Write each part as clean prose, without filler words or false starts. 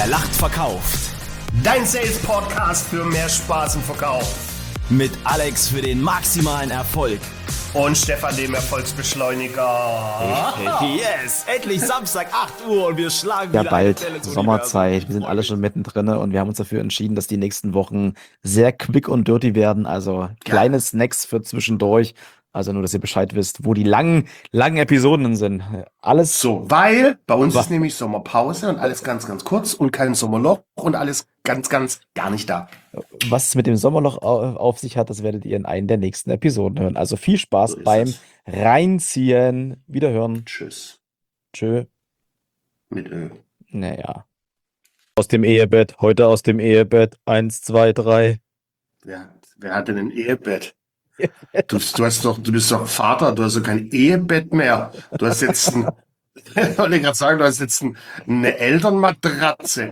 Wer lacht, verkauft. Dein Sales-Podcast für mehr Spaß im Verkauf. Mit Alex für den maximalen Erfolg. Und Stefan, dem Erfolgsbeschleuniger. Yes, endlich Samstag 8 Uhr und wir schlagen Ja, wieder bald eine Welle ins Sommerzeit. Universum. Wir sind alle schon mittendrin und wir haben uns dafür entschieden, dass die nächsten Wochen sehr quick und dirty werden. Also kleine Snacks für zwischendurch. Also nur, dass ihr Bescheid wisst, wo die langen Episoden sind. Alles So, weil bei uns ist nämlich Sommerpause und alles ganz, ganz kurz und kein Sommerloch und alles ganz, ganz gar nicht da. was es mit dem Sommerloch auf sich hat, das werdet ihr in einer der nächsten Episoden hören. Also viel Spaß So ist beim es. Reinziehen. Wiederhören. Tschüss. Tschö. Mit Ö. Naja. Aus dem Ehebett. Heute aus dem Ehebett. 1, 2, 3. Wer hat denn ein Ehebett? Du bist doch Vater, du hast doch kein Ehebett mehr. Du hast jetzt ich wollte gerade sagen, du hast jetzt eine Elternmatratze.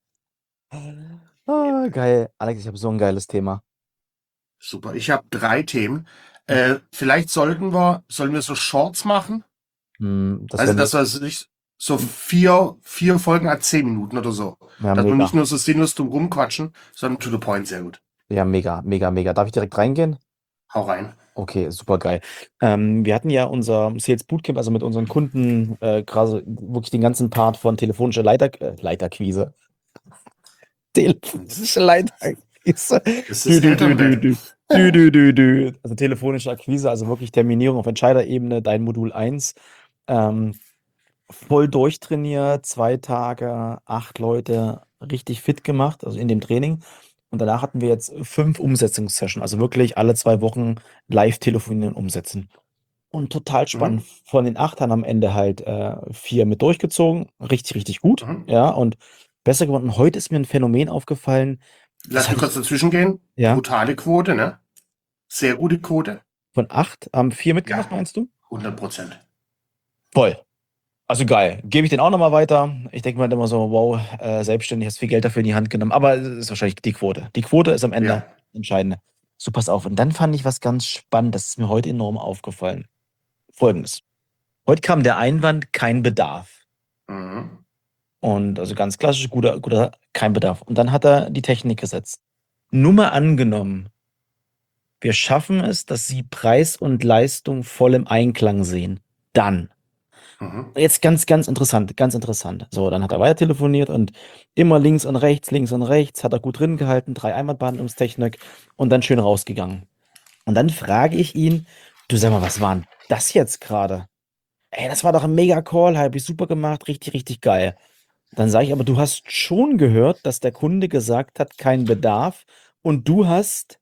Ah, geil. Alex, ich habe so ein geiles Thema. Super, ich habe 3 Themen. Vielleicht sollen wir so Shorts machen? Also, das war nicht so 4 Folgen à 10 Minuten oder so. Ja, Dass wir mega. nicht nur so sinnlos drum rumquatschen, sondern to the point, sehr gut. Ja, mega. Darf ich direkt reingehen? Hau rein. Okay, super geil. Wir hatten ja unser Sales Bootcamp, also mit unseren Kunden, gerade wirklich den ganzen Part von telefonischer Leiterquise. Telefonische Leiterquise. Das ist Elternbett. Also telefonische Akquise, also wirklich Terminierung auf Entscheiderebene, dein Modul 1. Voll durchtrainiert, 2 Tage, 8 Leute, richtig fit gemacht, also in dem Training. Und danach hatten wir jetzt 5 Umsetzungssessions, also wirklich alle 2 Wochen live telefonieren, umsetzen. Und total spannend. Von den 8 haben am Ende halt 4 mit durchgezogen. Richtig, richtig gut. Mhm. Ja, und besser geworden. Heute ist mir ein Phänomen aufgefallen. Lass mich kurz dazwischen gehen. Ja. Brutale Quote, ne? Sehr gute Quote. Von 8 haben 4 mitgemacht, Ja. meinst du? 100%. Voll. Also geil. Gebe ich den auch nochmal weiter. Ich denke mal immer so, wow, selbstständig, hast viel Geld dafür in die Hand genommen. Aber es ist wahrscheinlich die Quote. Die Quote ist am Ende Ja. entscheidend. So, pass auf. Und dann fand ich was ganz spannend. Das ist mir heute enorm aufgefallen. Folgendes. Heute kam der Einwand, kein Bedarf. Mhm. Und also ganz klassisch, guter, kein Bedarf. Und dann hat er die Technik gesetzt. Nur mal angenommen, wir schaffen es, dass Sie Preis und Leistung voll im Einklang sehen. Dann. Mhm. Jetzt ganz, ganz interessant, ganz interessant. So, dann hat er weiter telefoniert und immer links und rechts, hat er gut drin gehalten, 3 Einwandbehandlungstechnik und dann schön rausgegangen. Und dann frage ich ihn, du sag mal, was war denn das jetzt gerade? Ey, das war doch ein Mega-Call, habe ich super gemacht, richtig, richtig geil. Dann sage ich, aber du hast schon gehört, dass der Kunde gesagt hat, kein Bedarf und du hast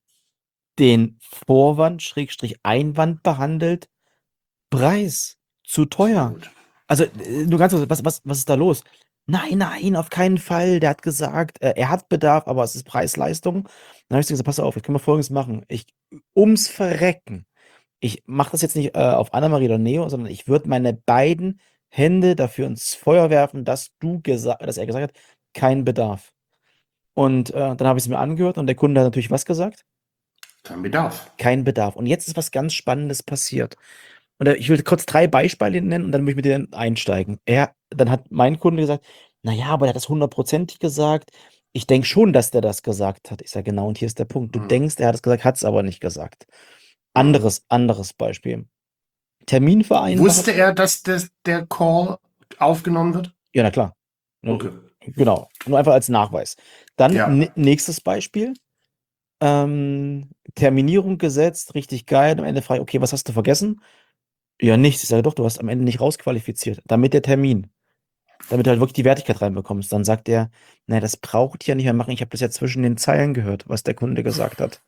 den Vorwand, Einwand behandelt, Preis zu teuer. Gut. Also, nur ganz kurz, was ist da los? Nein, auf keinen Fall. Der hat gesagt, er hat Bedarf, aber es ist Preis-Leistung. Dann habe ich gesagt, pass auf, jetzt können wir Folgendes machen. Ums Verrecken. Ich mache das jetzt nicht auf Annemarie oder Neo, sondern ich würde meine beiden Hände dafür ins Feuer werfen, dass er gesagt hat, kein Bedarf. Und dann habe ich es mir angehört und der Kunde hat natürlich was gesagt? Kein Bedarf. Kein Bedarf. Und jetzt ist was ganz Spannendes passiert. Und ich will kurz 3 Beispiele nennen und dann will ich mit denen einsteigen. Dann hat mein Kunde gesagt, naja, aber der hat das 100%ig gesagt. Ich denke schon, dass der das gesagt hat. Ich sage, genau, und hier ist der Punkt. Du denkst, er hat es gesagt, hat es aber nicht gesagt. Anderes Beispiel. Termin vereinbart. Wusste er, dass der Call aufgenommen wird? Ja, na klar. Okay. Genau. Nur einfach als Nachweis. Dann Ja. nächstes Beispiel. Terminierung gesetzt, richtig geil. Am Ende frage ich, okay, was hast du vergessen? Ja, nichts. Ich sage, doch, du hast am Ende nicht rausqualifiziert. Damit der Termin. Damit du halt wirklich die Wertigkeit reinbekommst. Dann sagt er, naja, das braucht ihr nicht mehr machen. Ich habe das ja zwischen den Zeilen gehört, was der Kunde gesagt hat.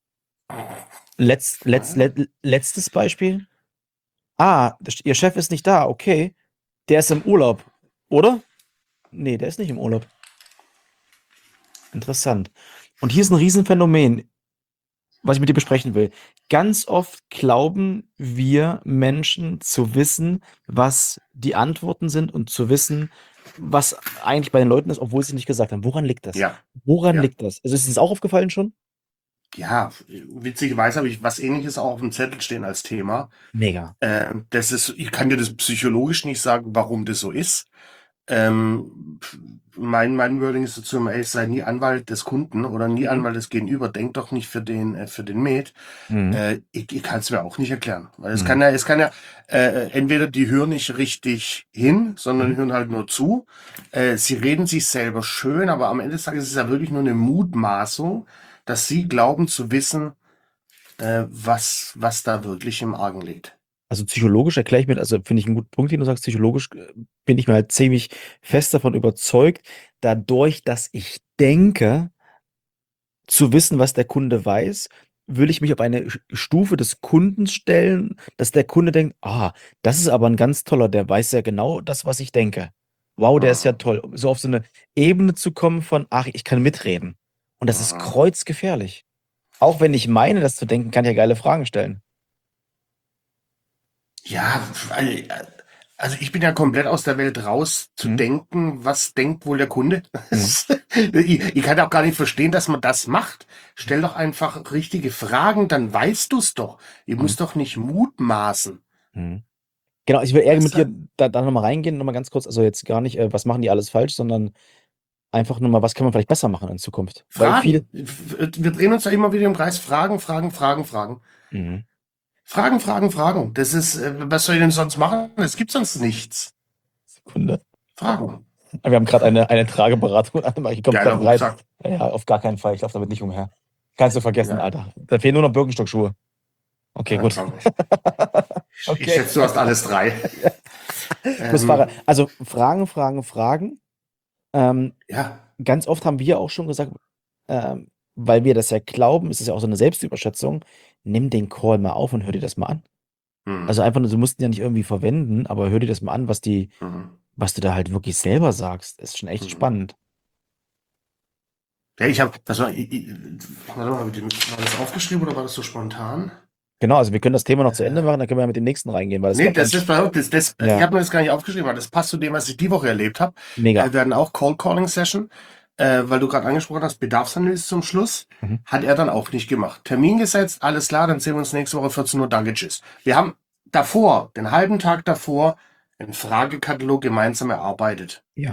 Letztes Beispiel. Ihr Chef ist nicht da. Okay. Der ist im Urlaub. Oder? Nee, der ist nicht im Urlaub. Interessant. Und hier ist ein Riesenphänomen, was ich mit dir besprechen will. Ganz oft glauben wir Menschen zu wissen, was die Antworten sind und zu wissen, was eigentlich bei den Leuten ist, obwohl sie es nicht gesagt haben. Woran liegt das? Ja. Woran Ja. liegt das? Also ist es auch aufgefallen schon? Ja, witzigerweise habe ich was Ähnliches auch auf dem Zettel stehen als Thema. Mega. Ich kann dir das psychologisch nicht sagen, warum das so ist. Mein Wording ist dazu immer, ey, sei nie Anwalt des Kunden oder nie Anwalt des Gegenüber. Denk doch nicht für den Med. Ich kann es mir auch nicht erklären. Weil es kann ja, entweder die hören nicht richtig hin, sondern hören halt nur zu. Sie reden sich selber schön, aber am Ende des Tages ist es ja wirklich nur eine Mutmaßung, dass sie glauben zu wissen, was da wirklich im Argen liegt. Also psychologisch erkläre ich mir, also finde ich einen guten Punkt, den du sagst, psychologisch bin ich mir halt ziemlich fest davon überzeugt, dadurch, dass ich denke, zu wissen, was der Kunde weiß, will ich mich auf eine Stufe des Kundens stellen, dass der Kunde denkt, das ist aber ein ganz toller, der weiß ja genau das, was ich denke. Wow, der ist ja toll. So auf so eine Ebene zu kommen von, ich kann mitreden. Und das ist kreuzgefährlich. Auch wenn ich meine, das zu denken, kann ich ja geile Fragen stellen. Ja, also ich bin ja komplett aus der Welt raus zu denken, was denkt wohl der Kunde. Ich kann auch gar nicht verstehen, dass man das macht. Stell doch einfach richtige Fragen, dann weißt du es doch. Ihr müsst doch nicht mutmaßen. Genau, ich will eher mit Weißt du? dir da nochmal reingehen, nochmal ganz kurz, also jetzt gar nicht, was machen die alles falsch, sondern einfach nur mal, was kann man vielleicht besser machen in Zukunft? Weil viele, Fragen. Wir drehen uns ja immer wieder im Kreis. Fragen. Fragen. Das ist, was soll ich denn sonst machen? Es gibt sonst nichts. Sekunde. Fragen. Wir haben gerade eine Trageberatung. Ich komme Geiler gerade rein. Rucksack. Ja, auf gar keinen Fall. Ich laufe damit nicht umher. Kannst du vergessen, Ja. Alter. Da fehlen nur noch Birkenstockschuhe. Okay, gut. Komm. Ich schätze, du hast alles 3. Plus Fahrer. Also Fragen. Ja. Ganz oft haben wir auch schon gesagt, weil wir das ja glauben, ist es ja auch so eine Selbstüberschätzung, nimm den Call mal auf und hör dir das mal an. Also einfach nur, du musst ihn ja nicht irgendwie verwenden, aber hör dir das mal an, was du da halt wirklich selber sagst. Ist schon echt spannend. Ja, warte mal, war das aufgeschrieben oder war das so spontan? Genau, also wir können das Thema noch zu Ende machen, dann können wir ja mit dem nächsten reingehen. Weil Nee, ich ich habe mir das gar nicht aufgeschrieben, weil das passt zu dem, was ich die Woche erlebt habe. Mega. Wir werden auch Cold-Calling-Session, weil du gerade angesprochen hast, Bedarfsanalyse zum Schluss, hat er dann auch nicht gemacht. Termin gesetzt, alles klar, dann sehen wir uns nächste Woche 14 Uhr, danke, tschüss. Wir haben den halben Tag davor, einen Fragekatalog gemeinsam erarbeitet. Ja.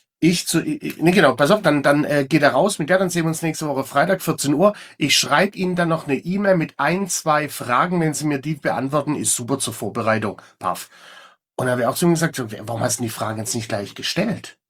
Nee, genau, pass auf, dann geht er raus mit der, dann sehen wir uns nächste Woche Freitag, 14 Uhr. Ich schreibe Ihnen dann noch eine E-Mail mit 1, 2 Fragen, wenn Sie mir die beantworten, ist super zur Vorbereitung. Paff. Und dann habe ich auch zu ihm gesagt, warum hast du die Fragen jetzt nicht gleich gestellt?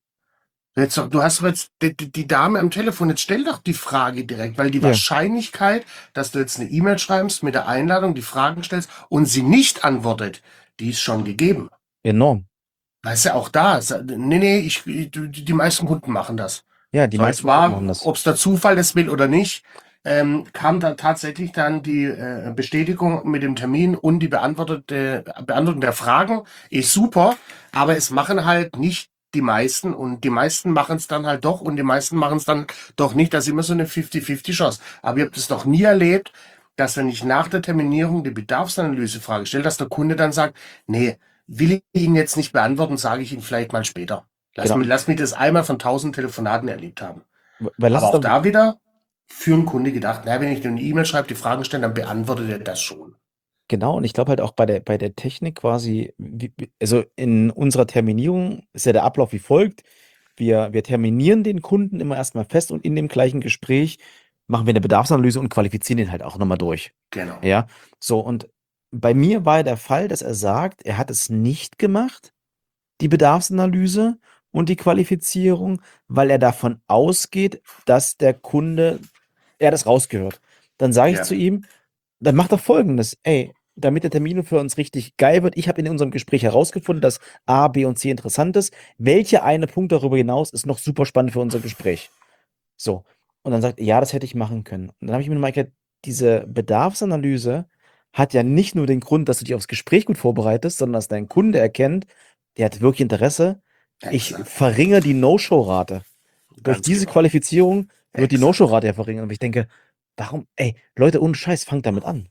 Du hast doch jetzt die Dame am Telefon, jetzt stell doch die Frage direkt, weil die Wahrscheinlichkeit, dass du jetzt eine E-Mail schreibst mit der Einladung, die Fragen stellst und sie nicht antwortet, die ist schon gegeben. Enorm. Weißt du, auch da. Nee, die meisten Kunden machen das. Ja, die meisten machen das. Ob es der Zufall das will oder nicht, kam dann tatsächlich dann die Bestätigung mit dem Termin und die Beantwortung der Fragen. Ist super, aber es machen halt nicht die meisten und die meisten machen es dann halt doch und die meisten machen es dann doch nicht. Das ist immer so eine 50-50 Chance. Aber ihr habt es noch nie erlebt, dass wenn ich nach der Terminierung die Bedarfsanalyse-Frage stelle, dass der Kunde dann sagt, nee, will ich Ihnen jetzt nicht beantworten, sage ich Ihnen vielleicht mal später. Lass mich das einmal von 1000 Telefonaten erlebt haben. Aber auch da wieder für einen Kunde gedacht, wenn ich dir eine E-Mail schreibe, die Fragen stelle, dann beantwortet er das schon. Genau, und ich glaube halt auch bei der Technik quasi, also in unserer Terminierung ist ja der Ablauf wie folgt. Wir terminieren den Kunden immer erstmal fest und in dem gleichen Gespräch machen wir eine Bedarfsanalyse und qualifizieren den halt auch nochmal durch. Genau. Ja, so, und bei mir war der Fall, dass er sagt, er hat es nicht gemacht, die Bedarfsanalyse und die Qualifizierung, weil er davon ausgeht, dass der Kunde, er das rausgehört. Dann sage ich zu ihm, dann macht er Folgendes, damit der Termin für uns richtig geil wird, ich habe in unserem Gespräch herausgefunden, dass A, B und C interessant ist. Welcher eine Punkt darüber hinaus ist noch super spannend für unser Gespräch? So, und dann sagt er, ja, das hätte ich machen können. Und dann habe ich mir mal gesagt, diese Bedarfsanalyse hat ja nicht nur den Grund, dass du dich aufs Gespräch gut vorbereitest, sondern dass dein Kunde erkennt, der hat wirklich Interesse. Ich verringere die No-Show-Rate. Durch diese Qualifizierung wird die No-Show-Rate ja verringern. Und ich denke, warum, Leute, ohne Scheiß, fangt damit an.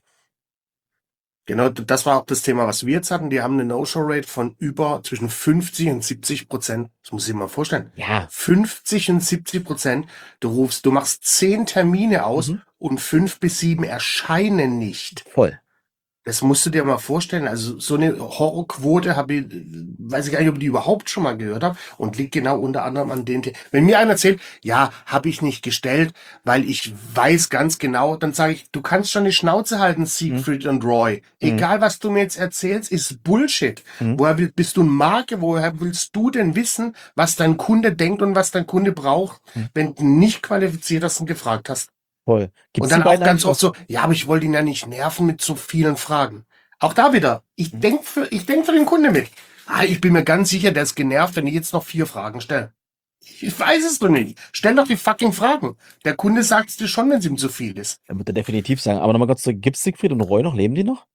Genau, das war auch das Thema, was wir jetzt hatten. Die haben eine No-Show-Rate von zwischen 50 und 70%. Das muss ich mir mal vorstellen. Ja. 50 und 70%. Du machst 10 Termine aus und 5 bis 7 erscheinen nicht. Voll. Das musst du dir mal vorstellen. Also so eine Horrorquote weiß ich gar nicht, ob ich die überhaupt schon mal gehört habe und liegt genau unter anderem an den. Wenn mir einer erzählt, ja, habe ich nicht gestellt, weil ich weiß ganz genau, dann sage ich, du kannst schon die Schnauze halten, Siegfried und Roy. Egal, was du mir jetzt erzählst, ist Bullshit. Bist du ein Marke? Woher willst du denn wissen, was dein Kunde denkt und was dein Kunde braucht, wenn du nicht qualifiziert hast und gefragt hast? Voll. Gibt's Und die dann auch beiden ganz eigentlich oft so, ja, aber ich wollte ihn ja nicht nerven mit so vielen Fragen. Auch da wieder, ich denk für den Kunde mit. Ich bin mir ganz sicher, der ist genervt, wenn ich jetzt noch 4 Fragen stelle. Ich weiß es doch nicht. Stell doch die fucking Fragen. Der Kunde sagt es dir schon, wenn es ihm zu viel ist. Er wird er definitiv sagen. Aber nochmal kurz zurück, gibt's Siegfried und Roy noch? Leben die noch?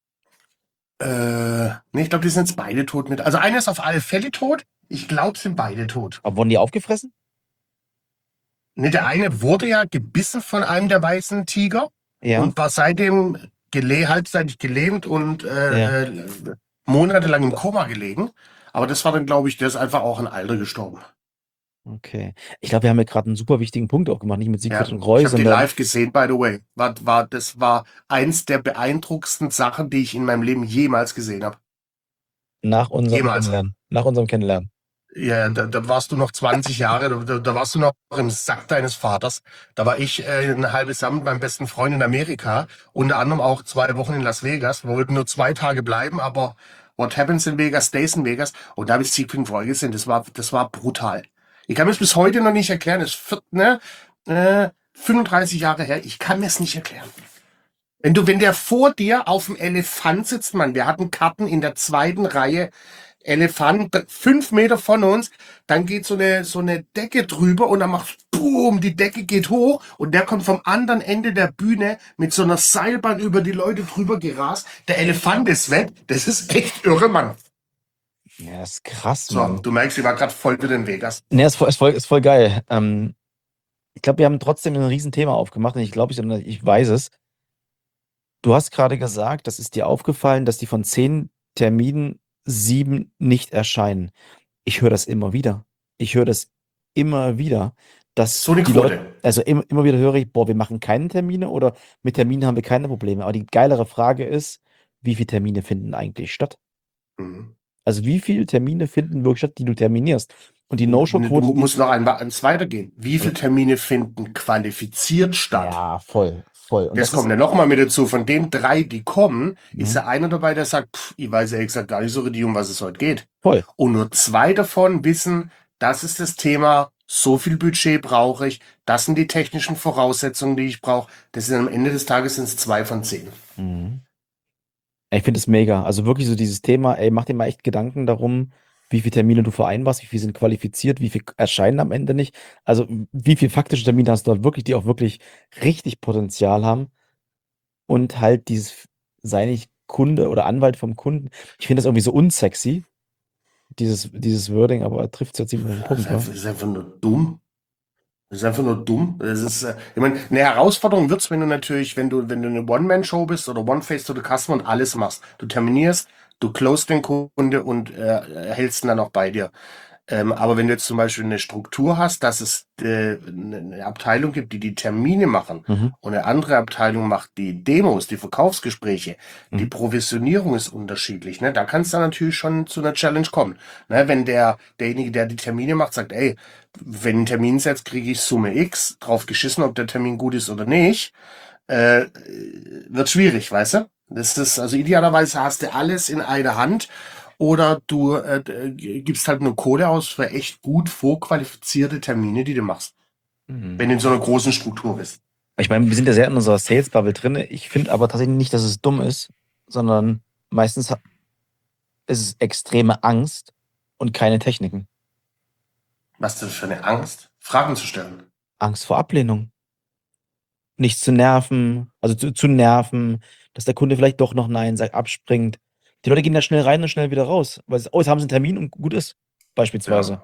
Nee, ich glaube, die sind jetzt beide tot mit. Also einer ist auf alle Fälle tot. Ich glaube, sind beide tot. Aber wurden die aufgefressen? Ne, der eine wurde ja gebissen von einem der weißen Tiger Ja. und war seitdem halbseitig gelähmt und Ja. monatelang im Koma gelegen. Aber das war dann, glaube ich, der ist einfach auch ein Alter gestorben. Okay. Ich glaube, wir haben ja gerade einen super wichtigen Punkt auch gemacht, nicht mit Ja, Siegfried und Roy, ich habe die sondern live gesehen, by the way. Das war eins der beeindruckendsten Sachen, die ich in meinem Leben jemals gesehen habe. nach unserem Jemals. Kennenlernen. Nach unserem Kennenlernen. Ja, da warst du noch 20 Jahre, da warst du noch im Sack deines Vaters. Da war ich ein halbes Jahr mit meinem besten Freund in Amerika, unter anderem auch 2 Wochen in Las Vegas. Wir wollten nur 2 Tage bleiben, aber what happens in Vegas stays in Vegas. Und da habe ich Siegfried und Roy gesehen, das war brutal. Ich kann mir das bis heute noch nicht erklären. Das ist 35 Jahre her. Ich kann mir es nicht erklären. Wenn der vor dir auf dem Elefant sitzt, Mann, wir hatten Karten in der 2. Reihe, Elefant, 5 Meter von uns, dann geht so eine Decke drüber und dann macht boom, die Decke geht hoch und der kommt vom anderen Ende der Bühne mit so einer Seilbahn über die Leute drüber gerast. Der Elefant ist weg. Das ist echt irre, Mann. Ja, ist krass, So, Mann. du merkst, ich war gerade voll wieder in Vegas. Nee, ist voll geil. Ich glaube, wir haben trotzdem ein Riesenthema aufgemacht und ich weiß es. Du hast gerade gesagt, das ist dir aufgefallen, dass die von 10 Terminen 7 nicht erscheinen. Ich höre das immer wieder. Dass So eine die Quote. Leute, also immer wieder höre ich, boah, wir machen keine Termine oder mit Terminen haben wir keine Probleme. Aber die geilere Frage ist, wie viele Termine finden eigentlich statt? Mhm. Also wie viele Termine finden wirklich statt, die du terminierst? Und die Du No-Show-Quote, musst noch eins weitergehen. Wie viele Termine finden qualifiziert statt? ja, voll. Und Das das kommt ja nochmal mit dazu. Von den 3, die kommen, ist Mhm. ja einer dabei, der sagt, ich weiß ehrlich gesagt gar nicht so richtig, um was es heute geht. voll. Und nur 2 davon wissen, das ist das Thema, so viel Budget brauche ich, das sind die technischen Voraussetzungen, die ich brauche. Das sind am Ende des Tages sind es 2 von 10. Mhm. Ich finde es mega. Also wirklich so dieses Thema, ey, mach dir mal echt Gedanken darum, wie viele Termine du vereinbarst, wie viele sind qualifiziert, wie viel erscheinen am Ende nicht. Also wie viele faktische Termine hast du da wirklich, die auch wirklich richtig Potenzial haben und halt sei nicht Kunde oder Anwalt vom Kunden. Ich finde das irgendwie so unsexy, dieses Wording, aber er trifft es ja ziemlich auf den Punkt. Das ist einfach nur dumm. Das ist einfach nur dumm. Das ist, ich meine, eine Herausforderung wird's, wenn du eine One-Man-Show bist oder One-Face to the Customer und alles machst. Du terminierst, du closest den Kunde und hältst ihn dann auch bei dir. Aber wenn du jetzt zum Beispiel eine Struktur hast, dass es eine Abteilung gibt, die Termine machen Mhm. und eine andere Abteilung macht die Demos, die Verkaufsgespräche, die Provisionierung ist unterschiedlich. Ne? Da kann es dann natürlich schon zu einer Challenge kommen. Ne? Wenn derjenige, der die Termine macht, sagt, ey, wenn ein Termin setzt, kriege ich Summe X, drauf geschissen, ob der Termin gut ist oder nicht, wird schwierig, weißt du? Das ist, also idealerweise hast du alles in einer Hand oder du gibst halt eine Kohle aus für echt gut vorqualifizierte Termine, die du machst. Mhm. Wenn du in so einer großen Struktur bist. Ich meine, wir sind ja sehr in unserer Sales-Bubble drin. Ich finde aber tatsächlich nicht, dass es dumm ist, sondern meistens ist es extreme Angst und keine Techniken. Was ist das für eine Angst, Fragen zu stellen? Angst vor Ablehnung. Nicht zu nerven, also zu nerven, dass der Kunde vielleicht doch noch Nein sagt, abspringt. Die Leute gehen da schnell rein und schnell wieder raus, weil jetzt haben sie einen Termin und gut ist, beispielsweise.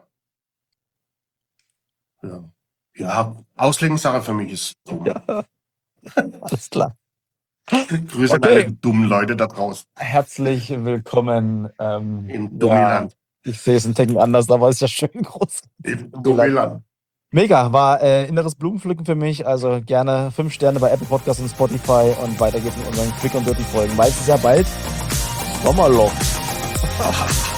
Ja, Auslegungssache für mich ist dumm. Ja, alles klar. Grüße an Okay. alle dummen Leute da draußen Herzlich willkommen. im Dummiland. Ich sehe es ein Ticken anders, aber ist ja schön groß. Im Dummiland. Mega, war inneres Blumenpflücken für mich. Also gerne 5 Sterne bei Apple Podcasts und Spotify und weiter geht's mit unseren Quick und Dirty Folgen. Weil es ist ja bald Sommerloch.